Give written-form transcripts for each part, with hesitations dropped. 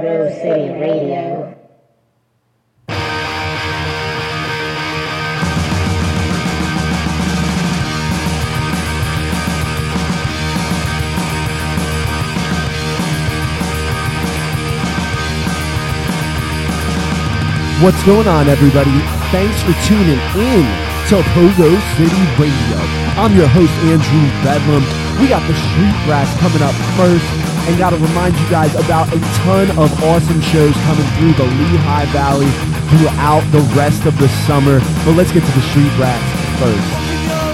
Pogo City Radio. What's going on, everybody? Thanks for tuning in to Pogo City Radio. I'm your host, Andrew Bedlam. We got the Street Rats coming up first, and got to remind you guys about a ton of awesome shows coming through the Lehigh Valley throughout the rest of the summer. But let's get to the Street Rats first.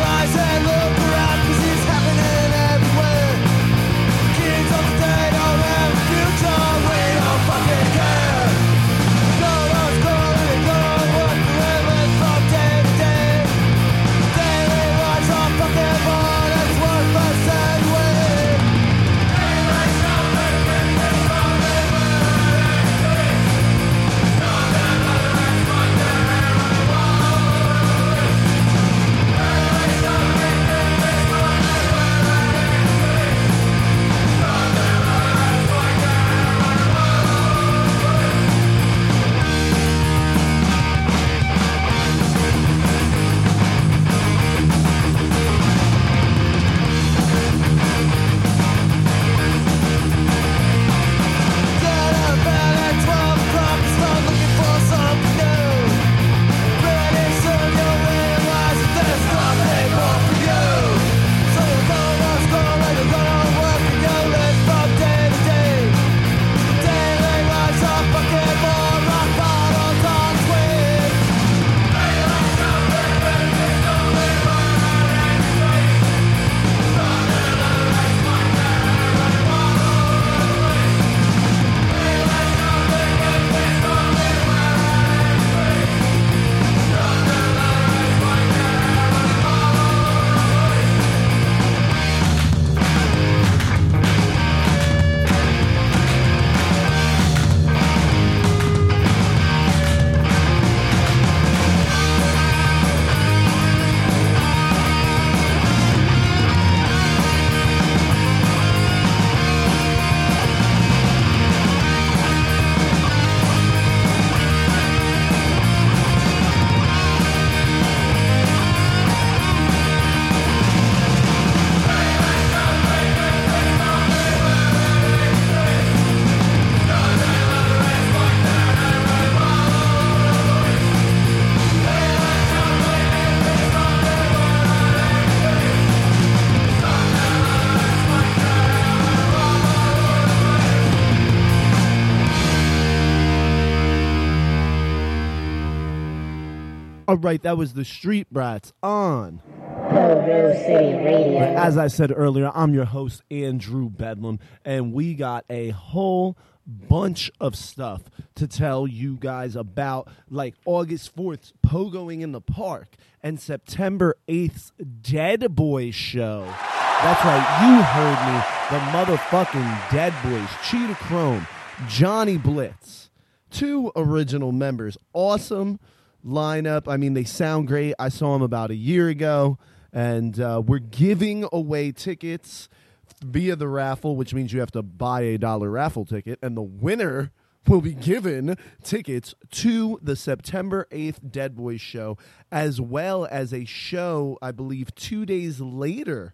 All right, that was the Street Rats on Pogo City Radio. As I said earlier, I'm your host, Andrew Bedlam, and we got a whole bunch of stuff to tell you guys about, like August 4th, Pogoing in the Park, and September 8th's Dead Boys show. That's right, you heard me. The motherfucking Dead Boys, Cheetah Chrome, Johnny Blitz, 2 original members. Awesome lineup. I mean, they sound great. I saw them about a year ago, and we're giving away tickets via the raffle, which means you have to buy a $1 raffle ticket, and the winner will be given tickets to the September 8th Dead Boys show, as well as a show, I believe, 2 days later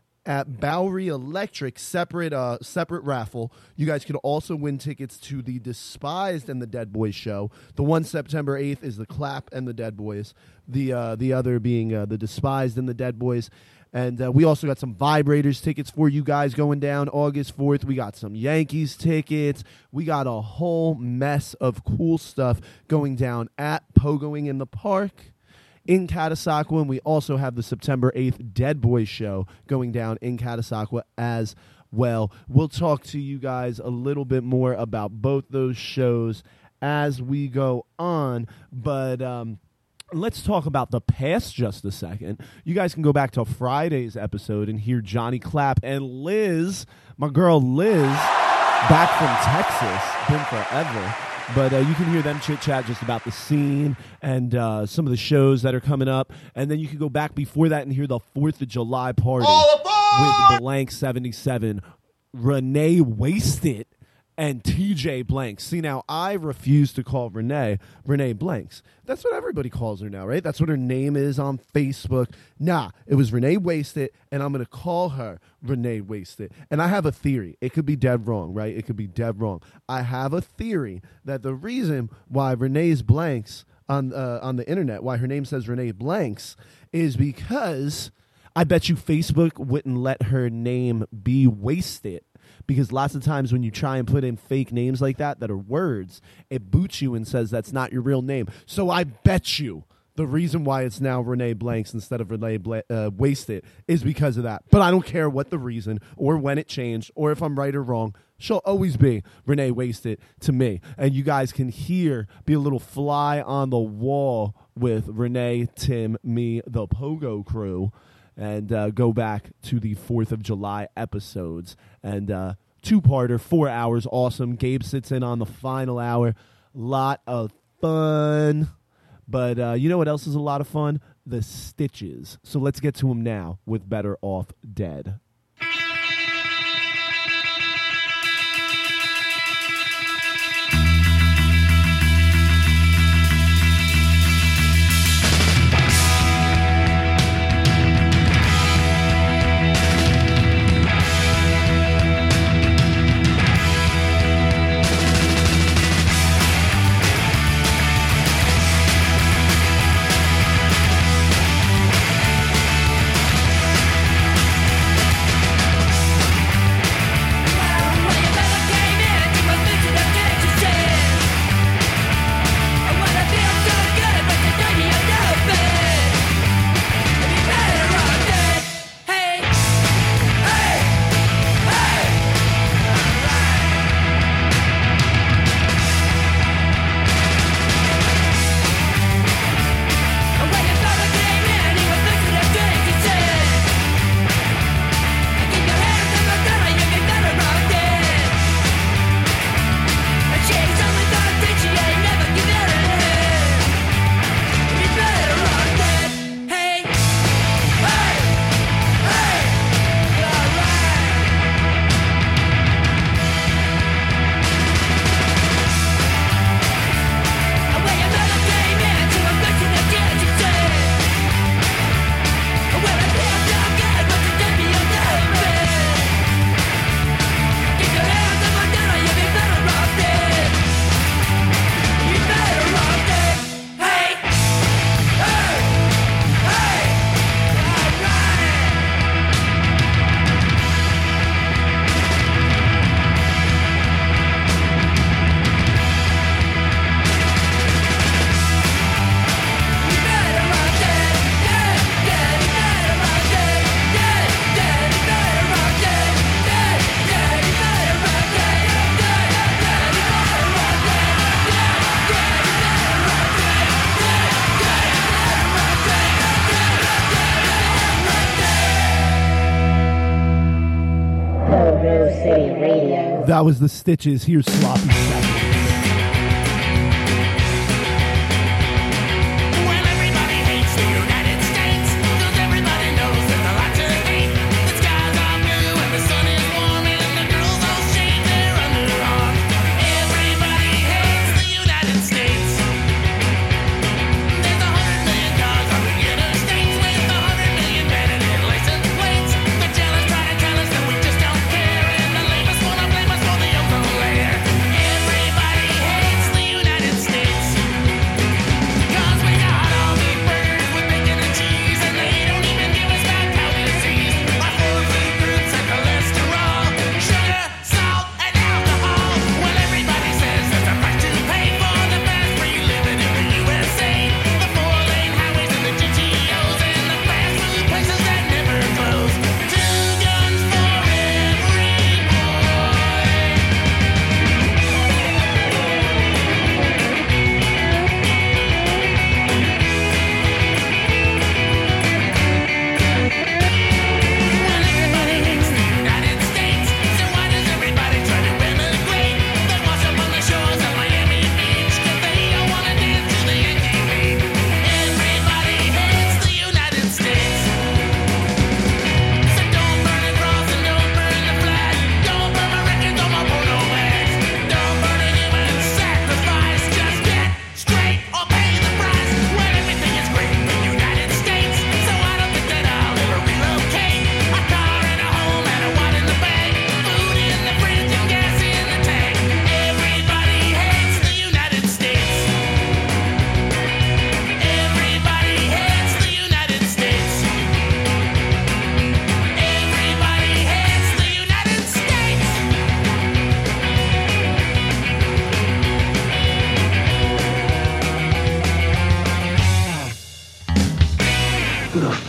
at Bowery Electric, separate raffle. You guys could also win tickets to the Despised and the Dead Boys show. The one September 8th is the Clap and the Dead Boys. The other being the Despised and the Dead Boys. And we also got some Vibrators tickets for you guys going down August 4th. We got some Yankees tickets. We got a whole mess of cool stuff going down at Pogoing in the Park in Catasauqua, and we also have the September 8th Dead Boys show going down in Catasauqua as well. We'll talk to you guys a little bit more about both those shows as we go on, but let's talk about the past just a second. You guys can go back to Friday's episode and hear Johnny Clapp and Liz, my girl Liz, back from Texas, been forever. But you can hear them chit-chat just about the scene and some of the shows that are coming up. And then you can go back before that and hear the 4th of July party with Blank 77, Renee Wasted, and TJ Blanks. See, now I refuse to call Renee Blanks. That's what everybody calls her now, right? That's what her name is on Facebook. Nah, it was Renee Wasted, and I'm going to call her Renee Wasted. And I have a theory. It could be dead wrong, right? It could be dead wrong. I have a theory that the reason why Renee's Blanks on the internet, why her name says Renee Blanks, is because I bet you Facebook wouldn't let her name be wasted. Because lots of times when you try and put in fake names like that are words, it boots you and says that's not your real name. So I bet you the reason why it's now Renee Blanks instead of Renee Wasted is because of that. But I don't care what the reason or when it changed or if I'm right or wrong. She'll always be Renee Wasted to me. And you guys can be a little fly on the wall with Renee, Tim, me, the Pogo crew. And go back to the 4th of July episodes. And two-parter, 4 hours, awesome. Gabe sits in on the final hour. Lot of fun. But you know what else is a lot of fun? The Stitches. So let's get to them now with Better Off Dead. That was the Stitches. Here's Sloppy Seconds.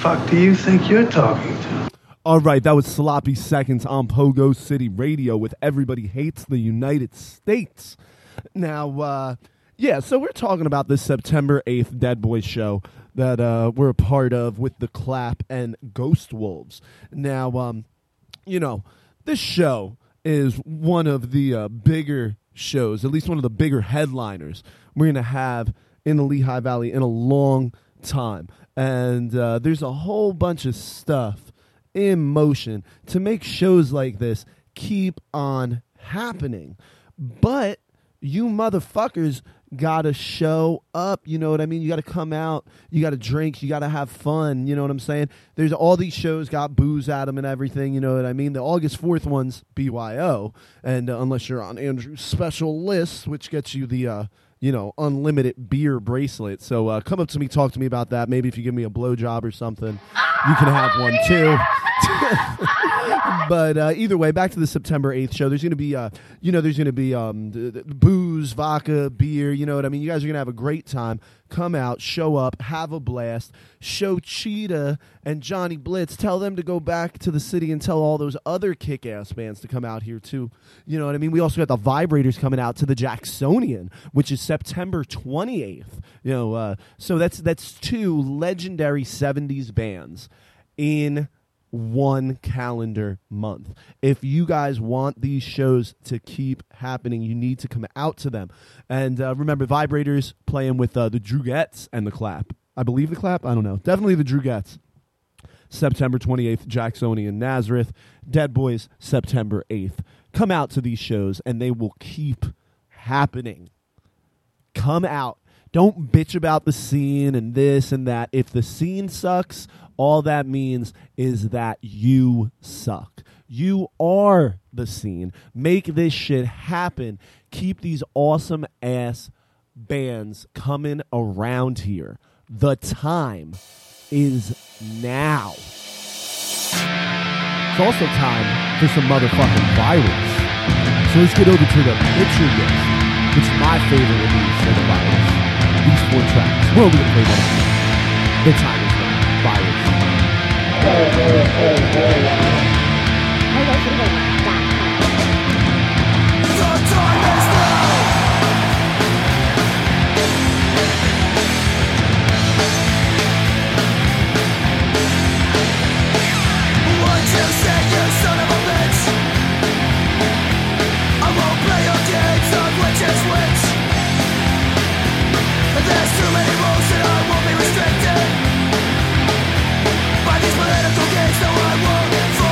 fuck do you think you're talking to? All right, that was Sloppy Seconds on Pogo City Radio with Everybody Hates the United States. Now, so we're talking about this September 8th Dead Boy show that we're a part of with The Clap and Ghost Wolves. Now, this show is one of the bigger shows, at least one of the bigger headliners we're going to have in the Lehigh Valley in a long time. And there's a whole bunch of stuff in motion to make shows like this keep on happening. But you motherfuckers gotta show up, you know what I mean? You gotta come out, you gotta drink, you gotta have fun, you know what I'm saying? There's all these shows got booze at them and everything, you know what I mean? The August 4th one's BYO, and unless you're on Andrew's special list, which gets you the unlimited beer bracelet. So come up to me, talk to me about that. Maybe if you give me a blowjob or something, you can have one too. But either way, back to the September 8th show. There's going to be, booze, vodka, beer. You know what I mean? You guys are going to have a great time. Come out, show up, have a blast. Show Cheetah and Johnny Blitz. Tell them to go back to the city and tell all those other kick-ass bands to come out here too. You know what I mean? We also got the Vibrators coming out to the Jacksonian, which is September 28th. So that's two legendary 70s bands in one calendar month. If you guys want these shows to keep happening, you need to come out to them. And remember, Vibrators playing with the Drugettes and the Clap. I believe the Clap? I don't know. Definitely the Drugettes. September 28th, Jacksonian Nazareth. Dead Boys, September 8th. Come out to these shows, and they will keep happening. Come out. Don't bitch about the scene and this and that. If the scene sucks, all that means is that you suck. You are the scene. Make this shit happen. Keep these awesome ass bands coming around here. The time is now. It's also time for some motherfucking virus. So let's get over to the picture list, which is my favorite release of the virus. These 4 tracks. We're only going to play one of them. The time is now. Virus. There's too many rules that I won't be restricted by these political games, no I won't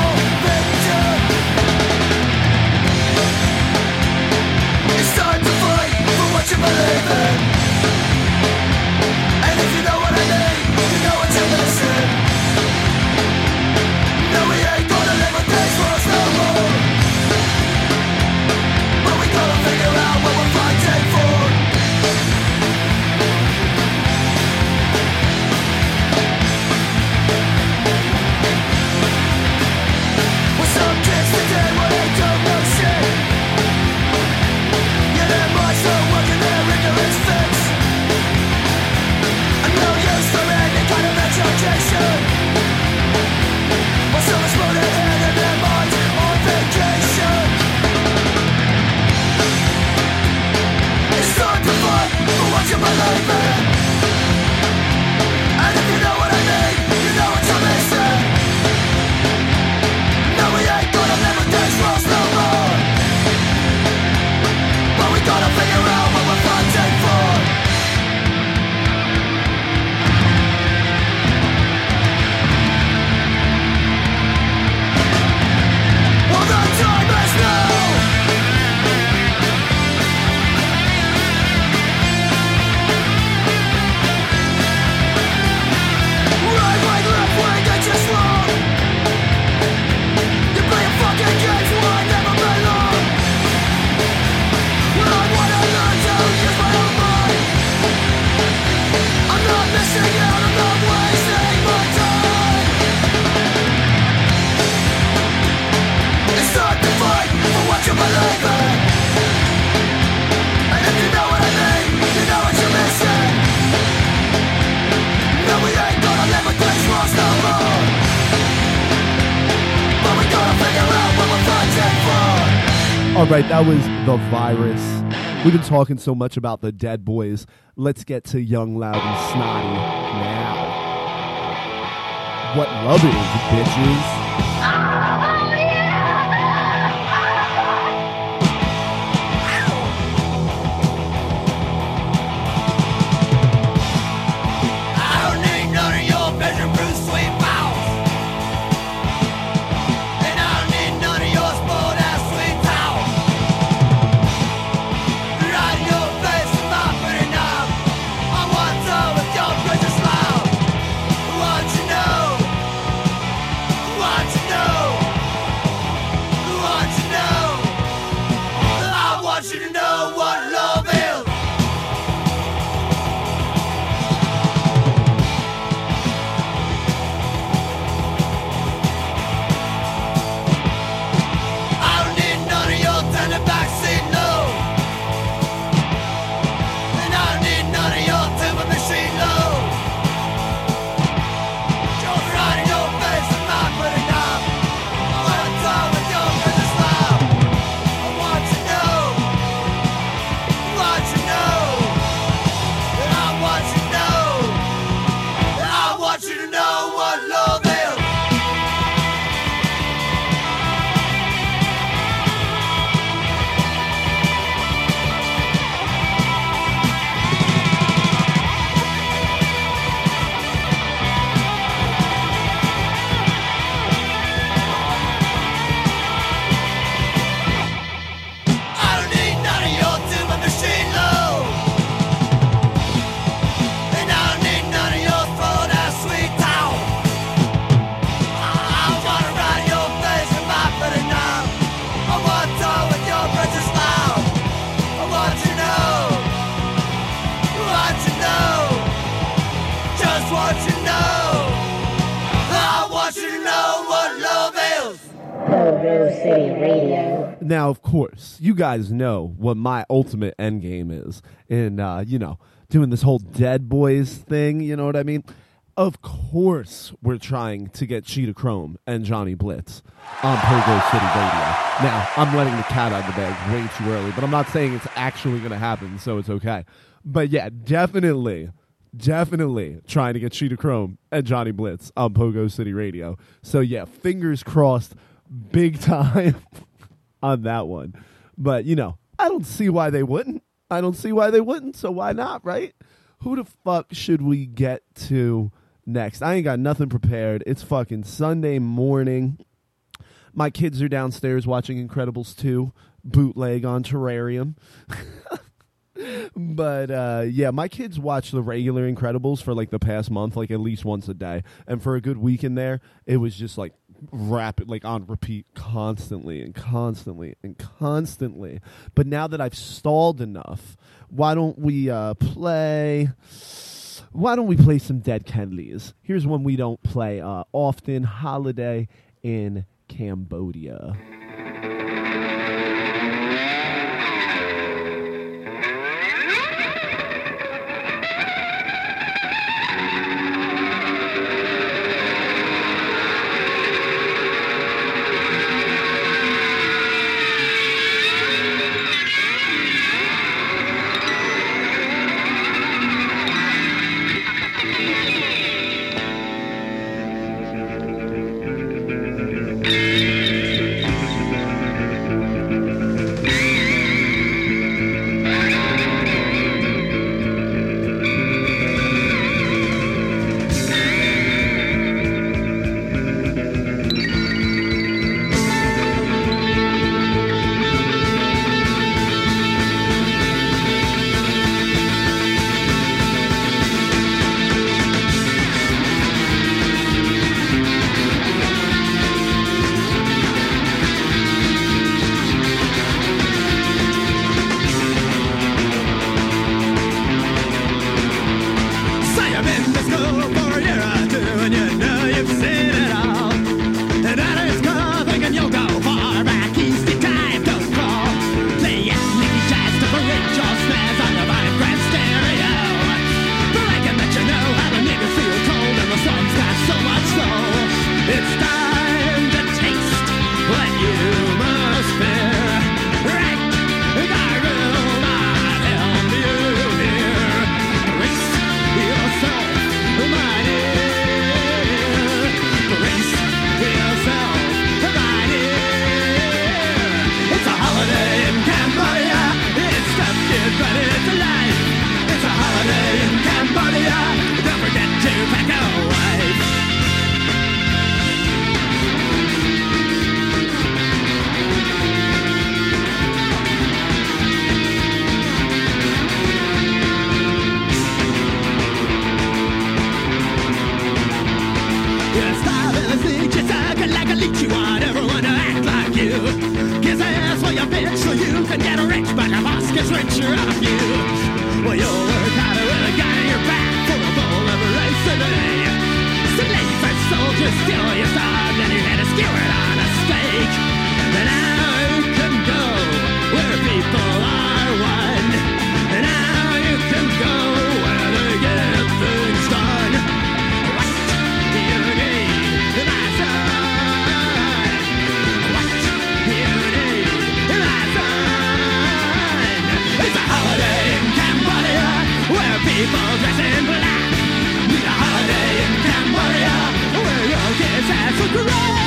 All right, that was The Virus. We've been talking so much about the Dead Boys. Let's get to Young, Loud, and Snotty now. What love is, bitches. City Radio. Now, of course, you guys know what my ultimate end game is in, doing this whole Dead Boys thing, you know what I mean? Of course, we're trying to get Cheetah Chrome and Johnny Blitz on Pogo City Radio. Now, I'm letting the cat out of the bag way too early, but I'm not saying it's actually going to happen, so it's okay. But yeah, definitely trying to get Cheetah Chrome and Johnny Blitz on Pogo City Radio. So yeah, fingers crossed, big time on that one. But, I don't see why they wouldn't. So why not, right? Who the fuck should we get to next? I ain't got nothing prepared. It's fucking Sunday morning. My kids are downstairs watching Incredibles 2 bootleg on Terrarium. But, yeah, my kids watch the regular Incredibles for, the past month, at least once a day. And for a good week in there, it was just, rapid, on repeat constantly. But now that I've stalled enough, why don't we play some Dead Kennedys? Here's one we don't play often, Holiday in Cambodia. gets richer off you. Well, you'll work harder with a gun in your back for a bowl of rice today. Some lazy soldiers steal your sword, then your head is skewered on a stake. And now you can go where people are one. And now you can go where they get things done. What do you need, my son? What do you need, my son? It's a holiday in Cambodia where people dress in black. It's a holiday in Cambodia where your kids ask for crack.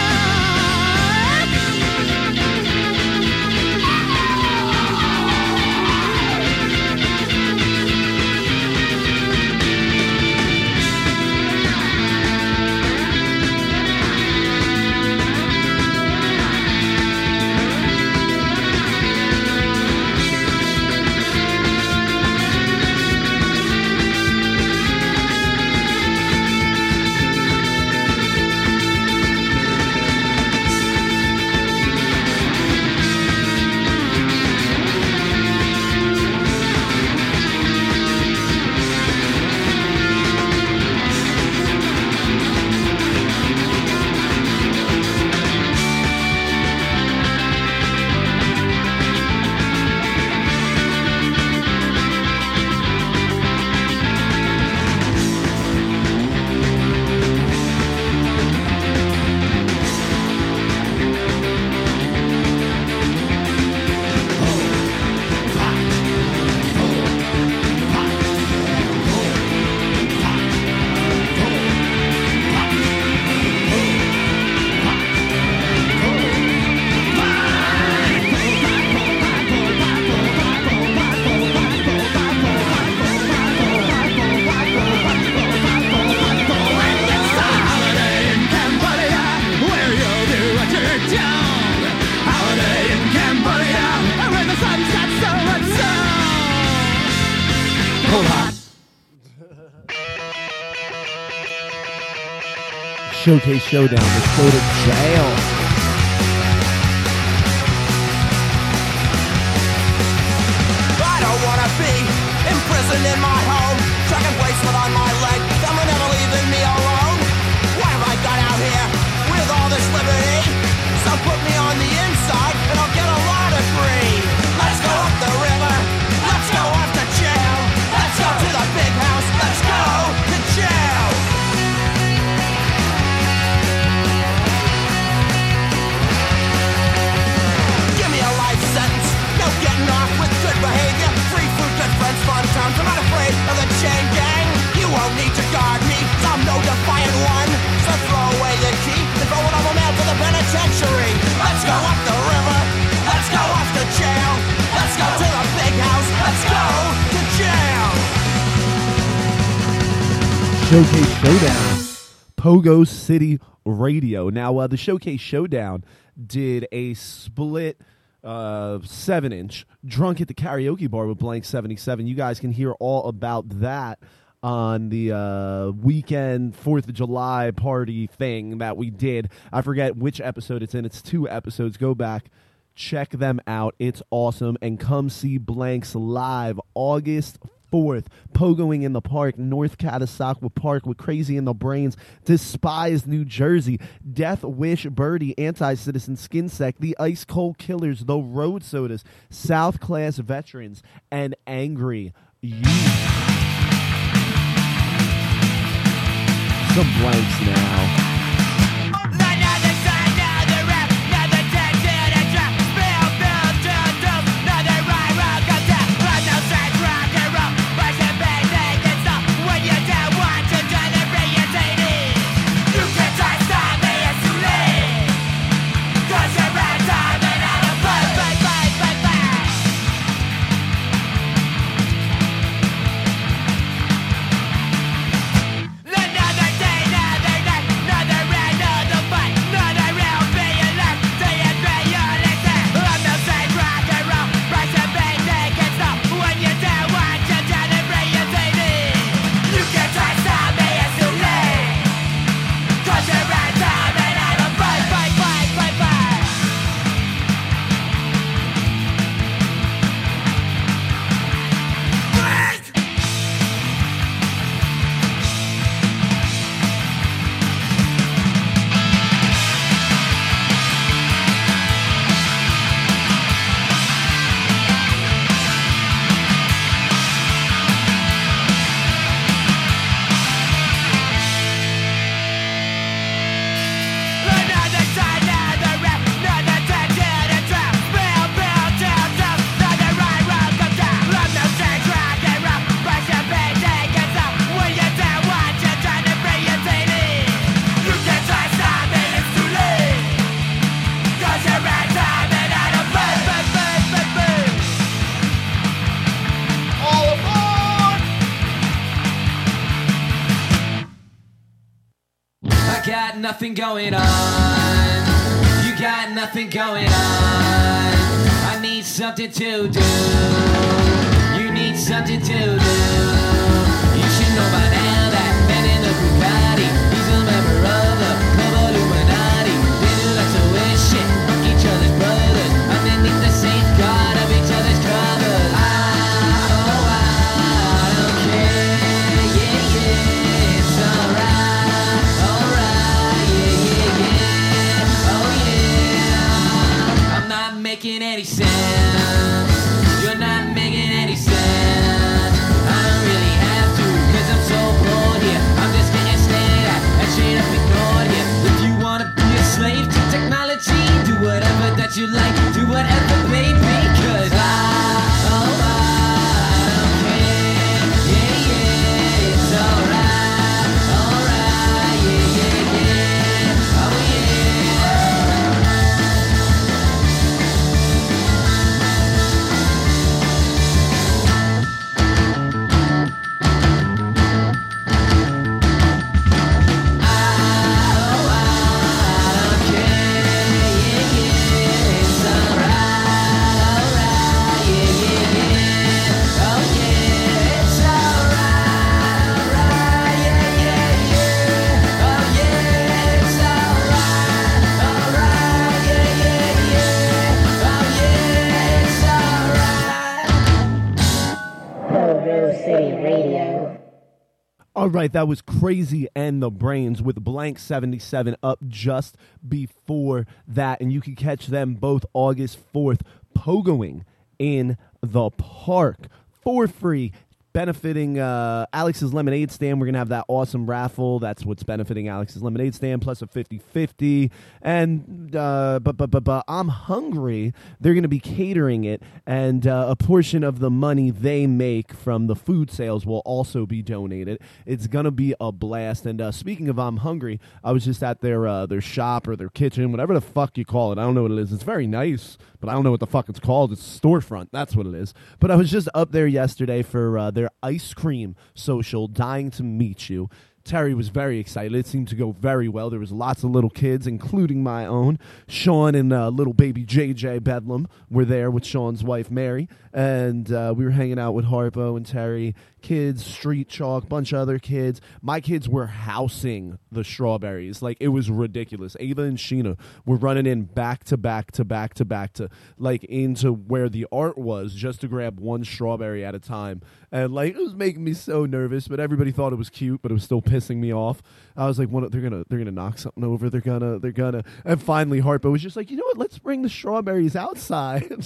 Showcase Showdown. Let's go to jail. I don't wanna be imprisoned in my home, tracking bracelet on my leg, someone never leaving me alone. What have I got out here with all this liberty? Some put me on the inside and I'll get a law degree. Let's go up the river, let's go off to jail. Let's go to the big house, let's go to jail. Give me a life sentence, no getting off with good behavior. Free food, good friends, fun times. I'm not afraid of the chain gang. You won't need to guard me, I'm no defiant one. So throw away the key and throw it over mail to the penitentiary. Let's go up the river, let's go off to jail. Let's go to the big house, let's go to jail. Showcase Showdown. Pogo City Radio. Now, the Showcase Showdown did a split 7-inch Drunk at the Karaoke Bar with Blank 77. You guys can hear all about that on the weekend 4th of July party thing that we did. I forget which episode it's in. It's 2 episodes. Go back, check them out. It's awesome. And come see Blanks live August 4th, Pogoing in the Park, North Catasauqua Park with Crazy in the Brains, Despised New Jersey, Death Wish Birdie, Anti-Citizen Skinsec, The Ice Cold Killers, The Road Sodas, South Class Veterans, and Angry Youth. Some blanks now. Another day, another night, nothing going on. You got nothing going on. I need something to do. You need something to do. You should know by now that man in the Bugatti, he's a member of the Club Illuminati. They do lots of weird shit, fuck each other's brothers, underneath the safeguard of each other's covers. Making any sense. You're not making any sense. I don't really have to, cause I'm so bored here. I'm just getting stared at and straight up ignored here. If you wanna be a slave to technology, do whatever that you like, do whatever, baby, cause I don't care. Yeah, yeah, it's alright, yeah, yeah, yeah, oh yeah. All right, that was Crazy and the Brains with Blank 77 up just before that. And you can catch them both August 4th pogoing in the park for free, benefiting Alex's Lemonade Stand. We're going to have that awesome raffle. That's what's benefiting Alex's Lemonade Stand, plus a 50-50. And but I'm Hungry. They're going to be catering it, and a portion of the money they make from the food sales will also be donated. It's going to be a blast. And speaking of I'm Hungry, I was just at their shop or their kitchen, whatever the fuck you call it. I don't know what it is. It's very nice, but I don't know what the fuck it's called. It's storefront. That's what it is. But I was just up there yesterday for their ice cream social, Dying to Meet You. Terry was very excited. It seemed to go very well. There was lots of little kids, including my own. Sean and little baby JJ Bedlam were there with Sean's wife, Mary. And we were hanging out with Harpo and Terry, kids, Street Chalk, bunch of other kids. My kids were housing the strawberries. Like, it was ridiculous. Ava and Sheena were running in back to back to back to back to, like, into where the art was just to grab one strawberry at a time. And, like, it was making me so nervous, but everybody thought it was cute, but it was still pissing me off. I was like, they're gonna knock something over. They're gonna. And finally, Harpo was just like, you know what? Let's bring the strawberries outside.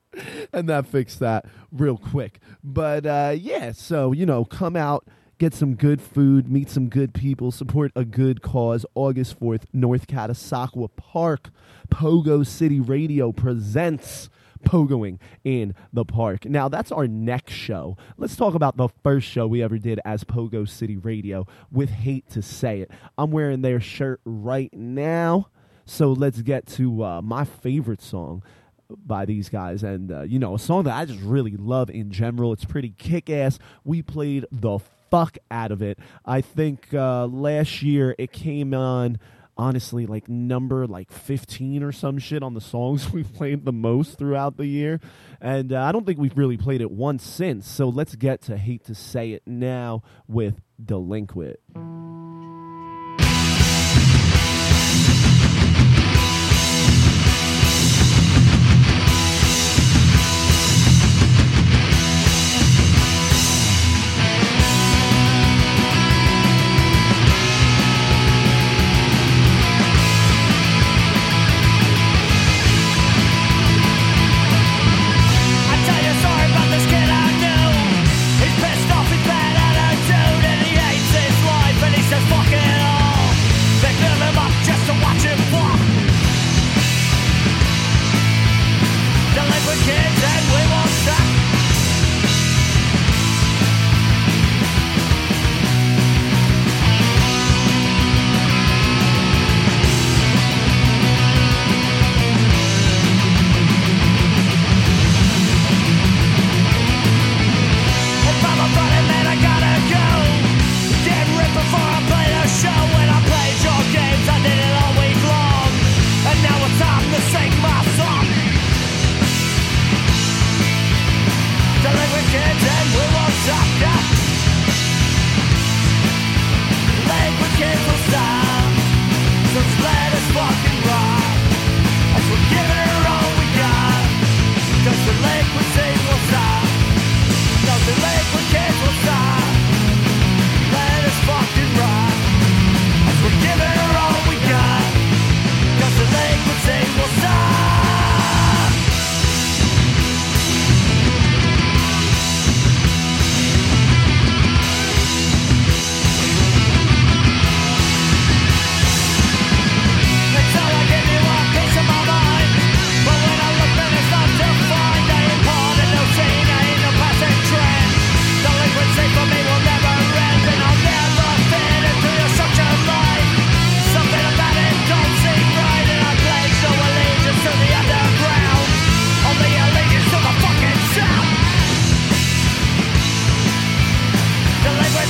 And that fixed that real quick. But, yeah, so, come out, get some good food, meet some good people, support a good cause. August 4th, North Catasauqua Park. Pogo City Radio presents Pogoing in the Park. Now, that's our next show. Let's talk about the first show we ever did as Pogo City Radio with Hate to Say It. I'm wearing their shirt right now, so let's get to my favorite song by these guys, and a song that I just really love in general. It's pretty kick-ass. We played the fuck out of it. I think last year it came on, honestly, like number 15 or some shit on the songs we played the most throughout the year, and I don't think we've really played it once since. So let's get to Hate to Say It now with Delinquent. He's pissed off his bad attitude and he hates his life and he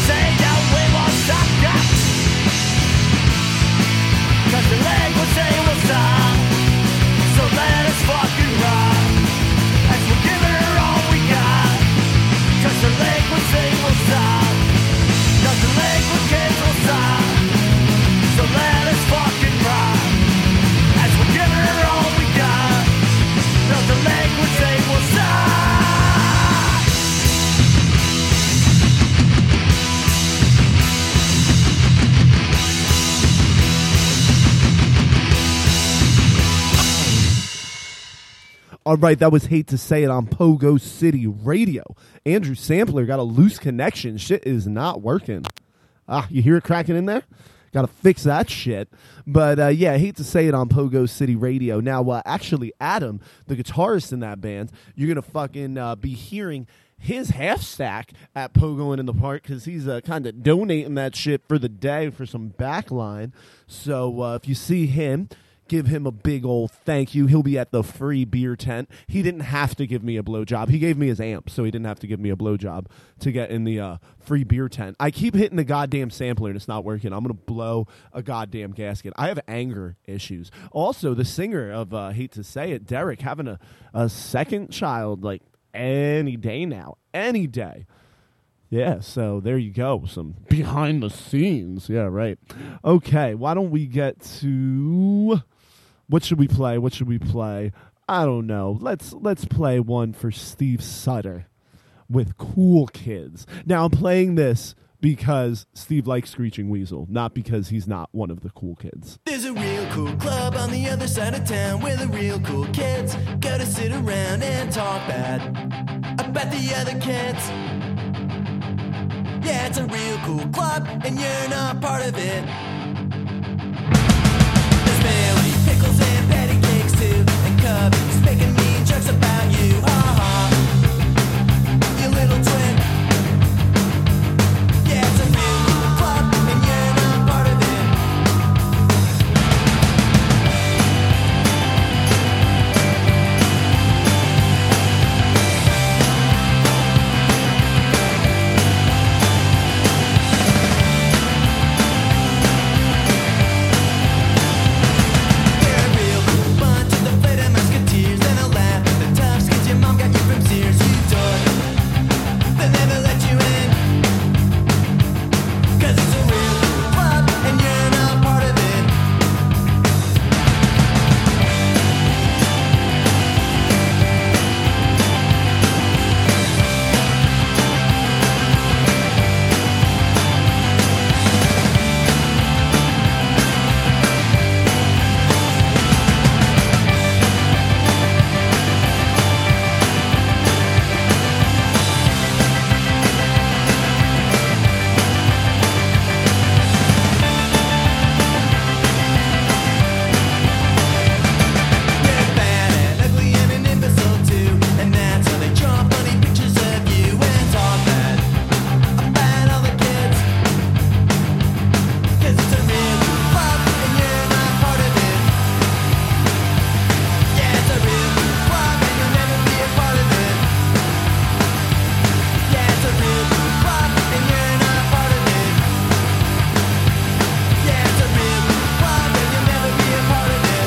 say that we won't stop, yeah. 'Cause the leg will say we'll stop. So let us fucking rock. As we're giving her all we got. 'Cause the leg will say we'll stop. 'Cause the leg will kids will stop. So let us fucking rock. As we're giving her all we got. 'Cause the leg will say we'll stop. All right, that was Hate to Say It on Pogo City Radio. Andrew Sampler got a loose connection. Shit is not working. You hear it cracking in there? Got to fix that shit. But, yeah, Hate to Say It on Pogo City Radio. Now, actually, Adam, the guitarist in that band, you're going to fucking be hearing his half stack at Pogoing in the Park because he's kind of donating that shit for the day for some backline. So if you see him, give him a big old thank you. He'll be at the free beer tent. He didn't have to give me a blowjob. He gave me his amp, so he didn't have to give me a blowjob to get in the free beer tent. I keep hitting the goddamn sampler, and it's not working. I'm going to blow a goddamn gasket. I have anger issues. Also, the singer of Hate to Say It, Derek, having a second child, like, any day now. Any day. Yeah, so there you go. Some behind the scenes. Yeah, right. Okay, why don't we get to... What should we play? What should we play? I don't know. Let's play one for Steve Sutter with Cool Kids. Now, I'm playing this because Steve likes Screeching Weasel, not because he's not one of the cool kids. There's a real cool club on the other side of town where the real cool kids go to sit around and talk bad about the other kids. Yeah, it's a real cool club and you're not part of it. There's Bailey, pickles and patty cakes too, and Cubby's making mean jokes about you. Ha you little twin. Yeah, it's a real cool club and you're not part of it. You're a real cool bunch of the Flitter Musketeers, and a laugh at the tough skins your mom got you from Sears. You dork, they'll never let you in. 'Cause it's a real cool club and you're not part of it. You're bad and ugly and an imbecile too, and that's how they draw funny pictures of you and talk bad about all the kids. 'Cause it's a real cool club and you're not part of it. Yeah, it's a real cool club and you'll never be a part of it. Yeah, it's a real cool club and you're not part of it. Yeah, it's a real cool club and you'll never be a part of it.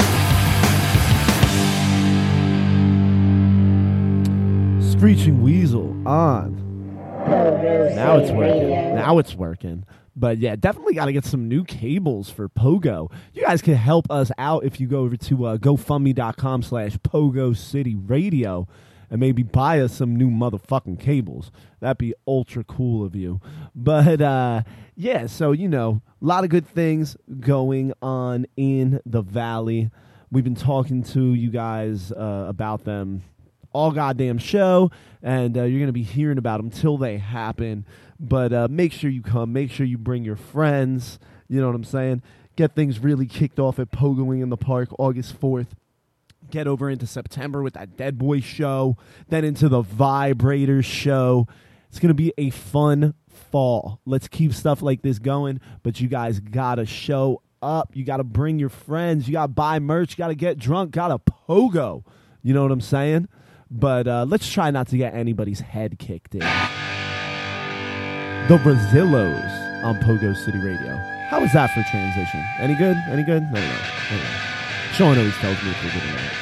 Screeching Weasel on. Pogo Now it's City working. Radio. Now it's working. But yeah, definitely got to get some new cables for Pogo. You guys can help us out if you go over to GoFundMe.com/Pogo City Radio and maybe buy us some new motherfucking cables. That'd be ultra cool of you. But yeah, so you know, a lot of good things going on in the Valley. We've been talking to you guys about them all goddamn show, and you're going to be hearing about them till they happen. But make sure you come. Make sure you bring your friends. You know what I'm saying? Get things really kicked off at Pogoing in the Park August 4th. Get over into September with that Dead Boy show. Then into the Vibrators show. It's going to be a fun fall. Let's keep stuff like this going. But you guys got to show up. You got to bring your friends. You got to buy merch. You got to get drunk. Got to pogo. You know what I'm saying? But let's try not to get anybody's head kicked in. The Brazillos on Pogo City Radio. How was that for transition? Any good? Any good? I don't know. Sean always tells me if they're good or not.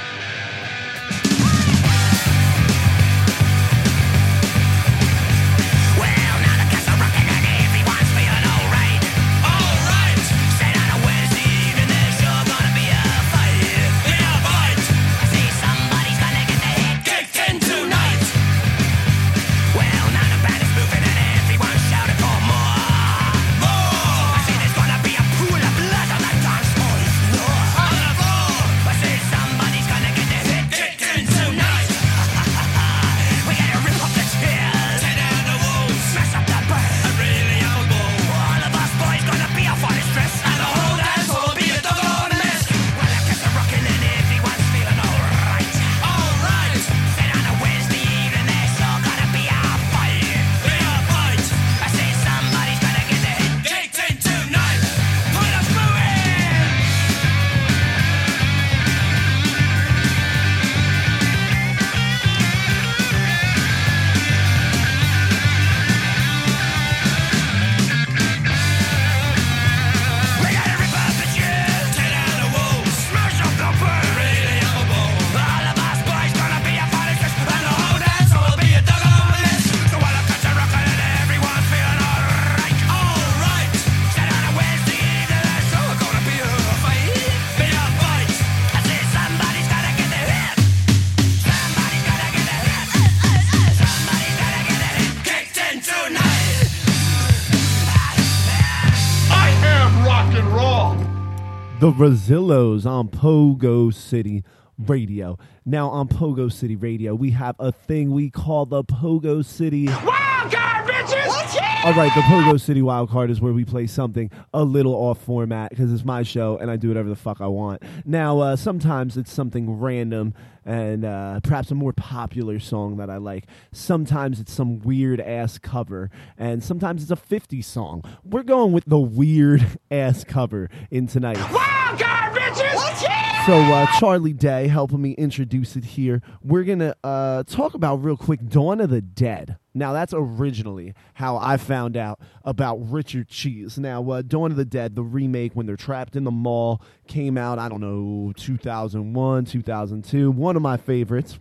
The Brazillos on Pogo City Radio. Now on Pogo City Radio, we have a thing we call the Pogo City Wildcard, bitches! All right, the Pogo City Wildcard is where we play something a little off format because it's my show and I do whatever the fuck I want. Now, sometimes it's something random and perhaps a more popular song that I like. Sometimes it's some weird-ass cover, and sometimes it's a 50s song. We're going with the weird-ass cover in tonight. Wildcard, bitches! So, Charlie Day helping me introduce it here. We're going to talk about real quick Dawn of the Dead. Now, that's originally how I found out about Richard Cheese. Now, Dawn of the Dead, the remake when they're trapped in the mall, came out, I don't know, 2001, 2002. One of my favorites.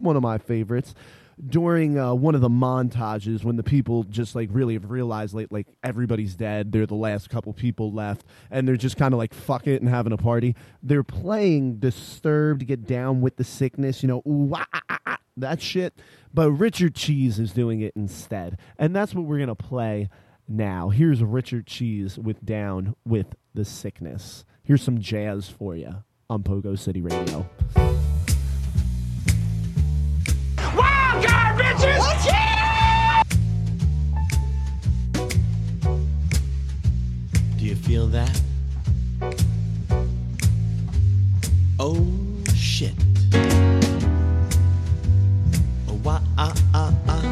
During one of the montages when the people just like really have realized like everybody's dead, they're the last couple people left, and they're just kind of like fuck it and having a party. They're playing Disturbed, Get Down with the Sickness, you know, ooh, ah, ah, ah, that shit. But Richard Cheese is doing it instead, and that's what we're gonna play now. Here's Richard Cheese with Down with the Sickness. Here's some jazz for you on Pogo City Radio. Wildcard, bitches! Do you feel that? Oh, shit. Oh, wah, ah, ah, ah.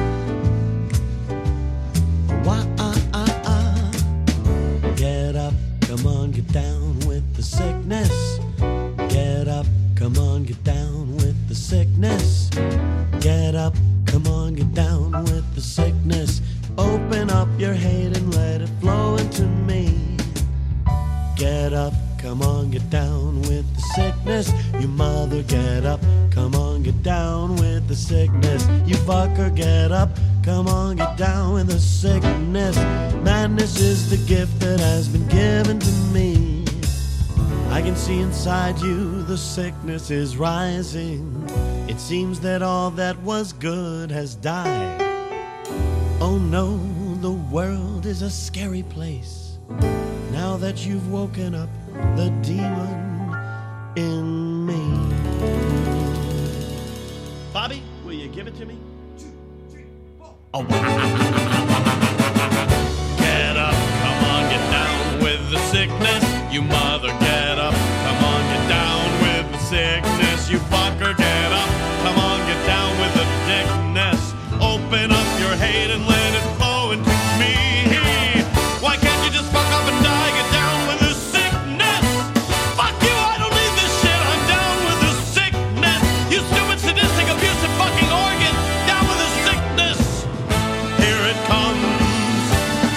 Oh, wah, ah, ah, ah. Get up, come on, get down with the sickness. Get up, come on, get down with the sickness. Get up, come on, get down with the sickness. Open up your hate and let it flow into me. Get up, come on, get down with the sickness. You mother, get up, come on, get down with the sickness. You fucker, get up, come on, get down with the sickness. Madness is the gift that has been given to me. I can see inside you the sickness is rising. It seems that all that was good has died. Oh no, the world is a scary place. Now that you've woken up the demon in me. Bobby, will you give it to me? 2, 3, 4. Oh. Get up, come on, get down with the sickness. You mother, get up, come on, get down with the sickness. You fucker, get up, come on, get down with the dickness. Open up your hate and let it flow into me. Why can't you just fuck up and die? Get down with the sickness. Fuck you, I don't need this shit. I'm down with the sickness. You stupid, sadistic, abusive fucking organ. Down with the sickness. Here it comes.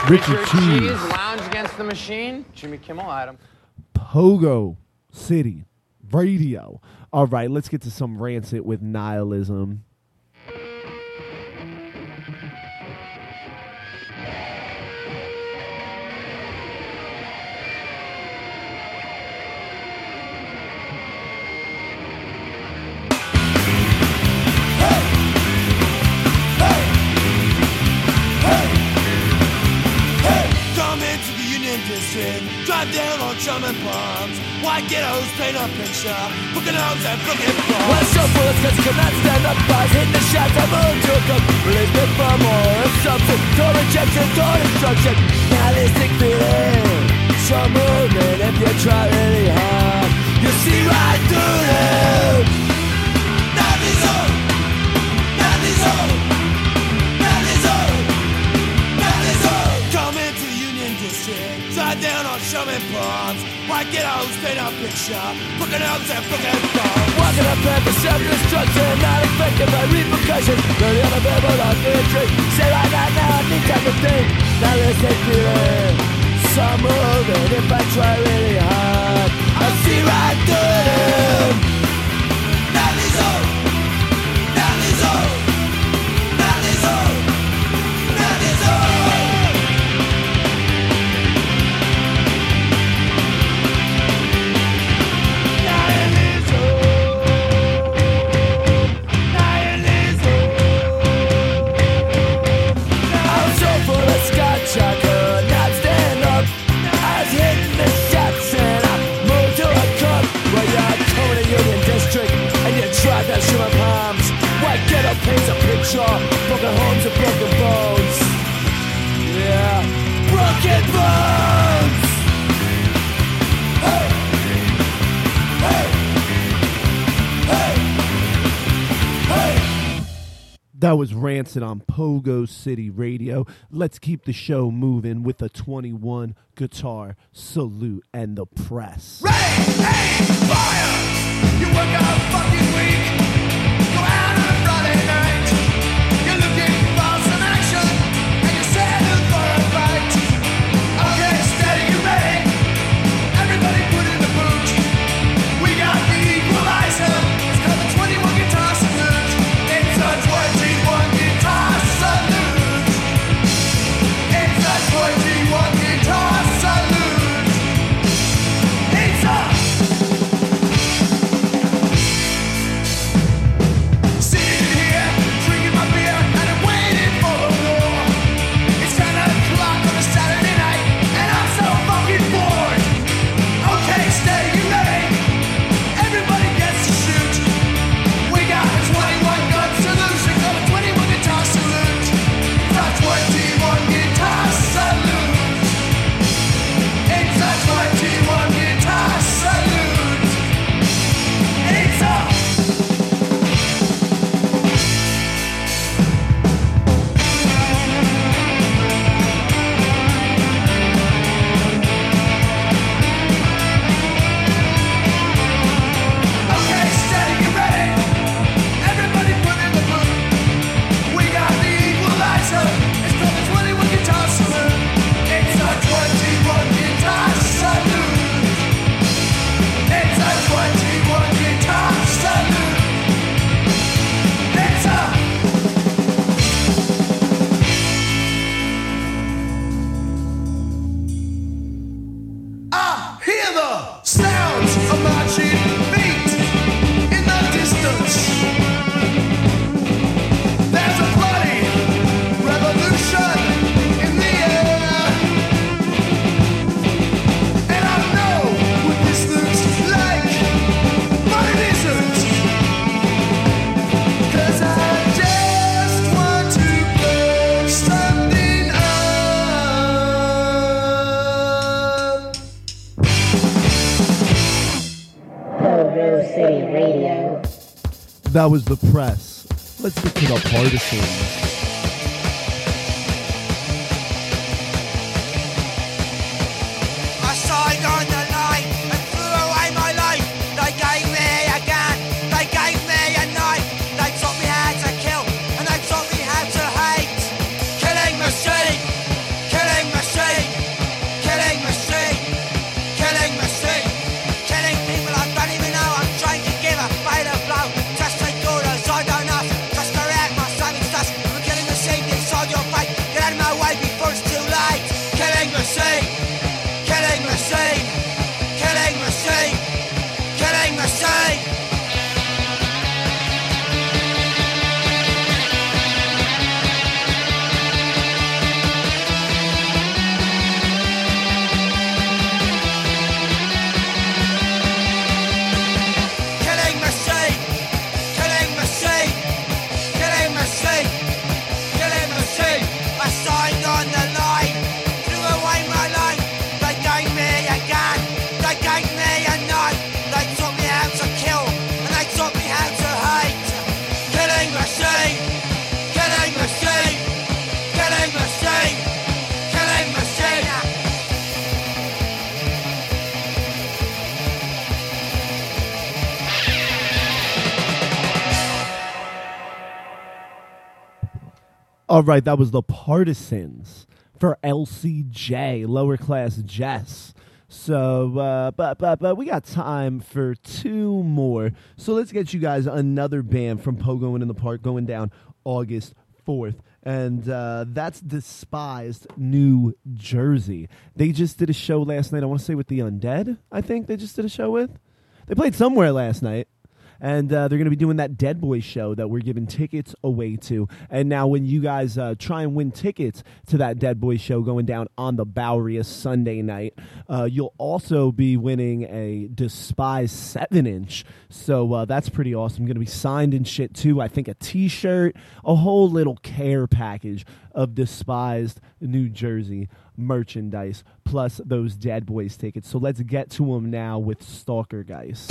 Richard Cheese. Lounge Against the Machine. Jimmy Kimmel, Adam. Pogo City Radio. All right, let's get to some Rancid with Nihilism. Drive down on German bombs. White ghettos paint a picture. Broken arms and broken bones. Well, some bullets could not stand up. Buzz hit the shots. I'm on to come. Release me from more assumption. Don't rejection, don't instruction. Nihilistic feeling. Some movement if you try really hard. You see right through them. Nothing's on. Nothing's on. Nothing's on. Nothing's on. Come into the Union District. Drive down on Sherman bombs. White ghettos paint a picture. Broken arms and broken bones. Walking up there for self-destruction. Not affected by repercussions. Dirty on the people on the tree. Say right now, I need time to think. Nihilistic feeling. Some moving if I try really hard. I see right through them. Nothing's on. Nothing's on. Nothing's on. Nothing's on. I could not stand up. I was hitting the shots and I moved to a cup where you're coming to Union District and you drive that sugar palms. White ghetto paints a picture, broken homes and broken bones. Yeah, broken bones. Hey, hey, hey, hey. That was Rancid on Pogo City Radio. Let's keep the show moving with a 21 guitar salute and the press. Rain, aim, fire! You work out fucking week. Go out on a Friday night. You're looking for some action, and you're setting for a fight. Okay, steady, you ready? Everybody put in the boot. We got the equalizer. It's called the 21 guitar salute. It's a 21 guitar salute. It's a 21 guitar salute. It's a sitting here, drinking my beer, and I'm waiting for the war. It's 10 o'clock on a Saturday night, and I'm so fucking bored. Okay, stay, you ready? Everybody gets to shoot. We got a 21 gun salute. We got a 21 guitar salute. It's a 21 guitar salute. It's a 21 guitar salute. It's a okay, steady, you ready? Everybody put in the boot. We got the equalizer. It's called the 21 guitar salute. It's a 21 guitar salute. It's a 21 guitar salute. It's a I hear the sounds of marching feet in the distance. There's a bloody revolution in the air. And I know what this looks like, but it isn't. 'Cause I just want to blow something up. Pogo City Radio. That was the press. Let's get to the partisans. I signed on the line and threw away my life. They gave me a gun, they gave me a knife. They taught me how to kill and they taught me how to hate. Killing machine, killing machine. All right, that was the Partisans for LCJ, Lower Class Jess. So, but we got time for two more. So let's get you guys another band from Pogoing in the Park going down August 4th. And that's Despised New Jersey. They just did a show last night. I want to say with the Undead, I think they just did a show with. They played somewhere last night. And they're going to be doing that Dead Boy show that we're giving tickets away to. And now when you guys try and win tickets to that Dead Boy show going down on the Bowery Sunday night, you'll also be winning a Despised 7-inch. So that's pretty awesome. Going to be signed and shit too. I think a T-shirt, a whole little care package of Despised New Jersey merchandise, plus those Dead Boys tickets. So let's get to them now with Stalker Geist.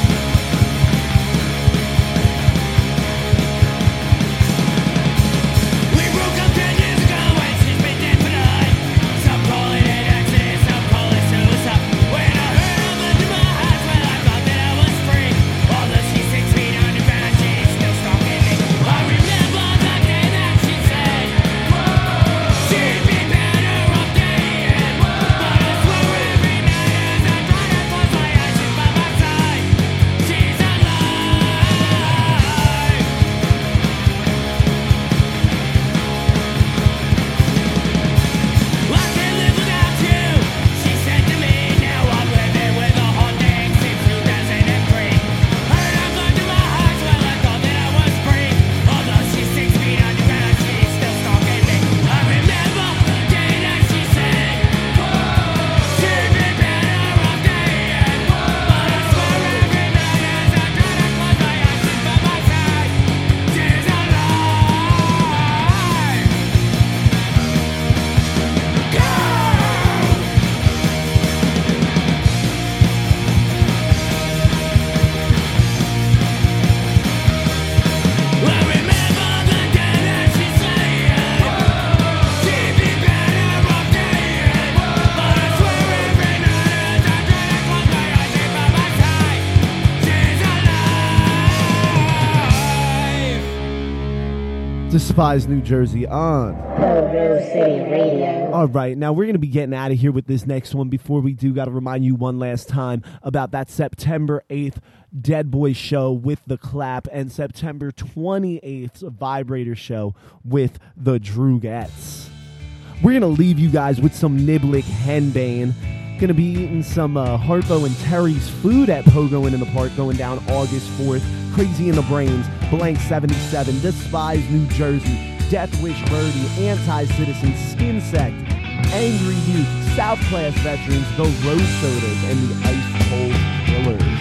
Despised New Jersey on Pogo City Radio. All right, now we're going to be getting out of here with this next one. Before we do, got to remind you one last time about that September 8th Dead Boy show with The Clap and September 28th Vibrator show with The Drugettes. We're going to leave you guys with some Niblick Henbane. Going to be eating some Harpo and Terry's food at Pogoing in the Park going down August 4th. Crazy in the Brains, Blank 77, Despised New Jersey, Death Wish Birdie, Anti-Citizen, Skin Sect, Angry Youth, South Class Veterans, The Rose Sodas, and the Ice Cold Killers.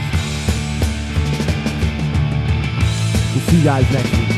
We'll see you guys next week.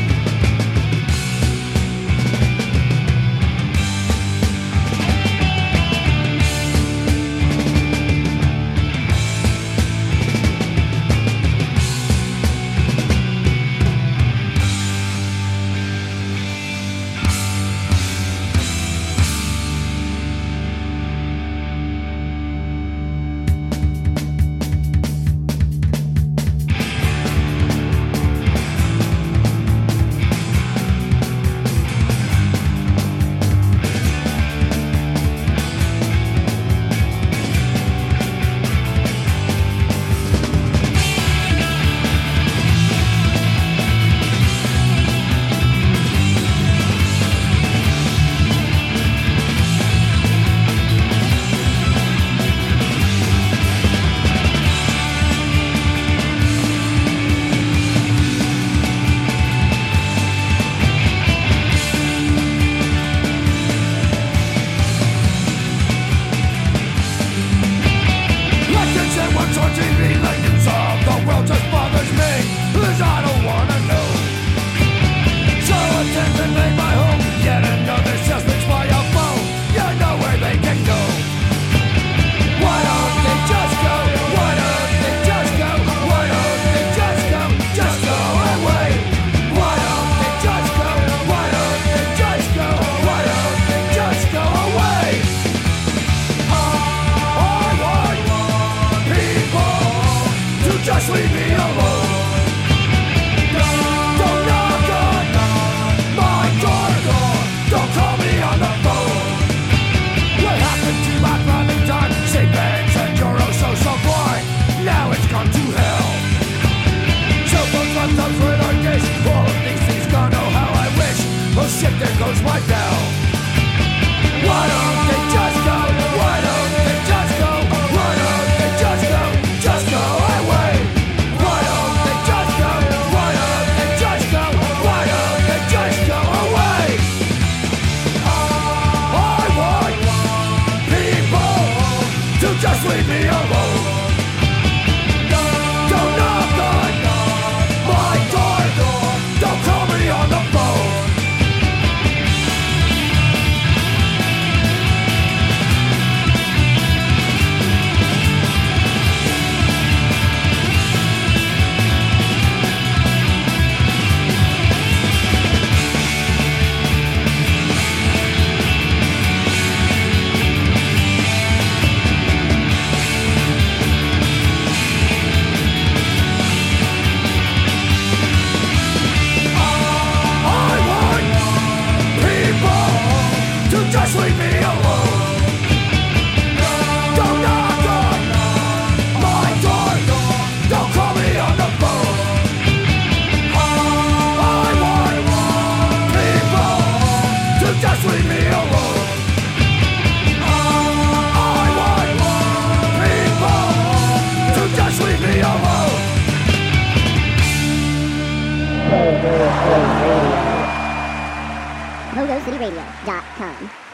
Mogo City Radio. MogoCityRadio.com.